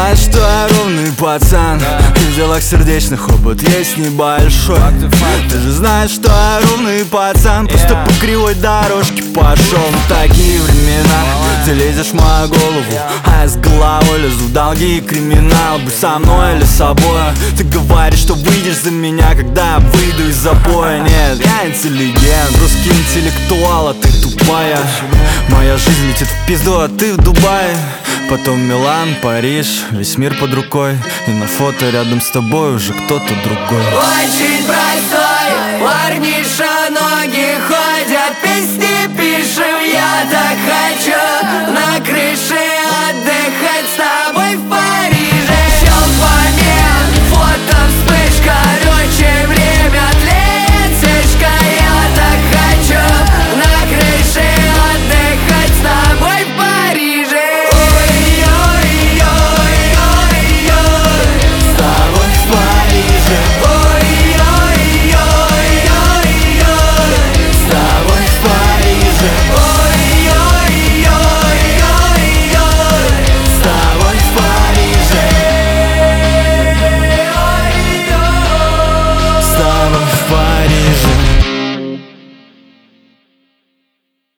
знаешь, что я ровный пацан, в делах сердечных опыт есть небольшой. Ты же знаешь, что я ровный пацан, просто по кривой дорожке пошел. Такие времена, ты лезешь в мою голову, а я с головой лезу в долги и криминал. Будь со мной или с собой. Ты говоришь, что выйдешь за меня, когда я выйду из запоя. Нет, я интеллигент, русский интеллектуал, а ты тупая. Моя жизнь летит в пизду, а ты в Дубае. Потом Милан, Париж, весь мир под рукой. И на фото рядом с тобой уже кто-то другой. Очень простой, парниша, ноги ходят, песни пишем, я так хочу. На крыше